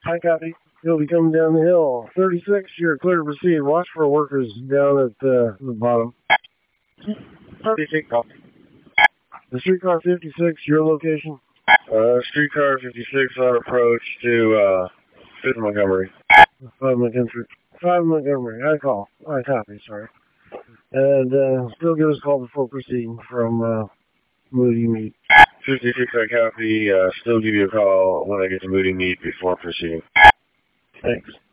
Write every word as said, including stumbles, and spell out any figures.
I copy. You'll be coming down the hill. thirty-six, you're clear to proceed. Watch for workers down at uh, the bottom. thirty-six, copy. The streetcar fifty-six, your location? Uh, streetcar fifty-six on approach to, uh, fifth Montgomery. five Montgomery. five Montgomery. I call. I copy, sorry. And uh, still give us a call before proceeding from uh, Moody Meat. fifty-six, I copy. Uh, still give you a call when I get to Moody Meat before proceeding. Thanks.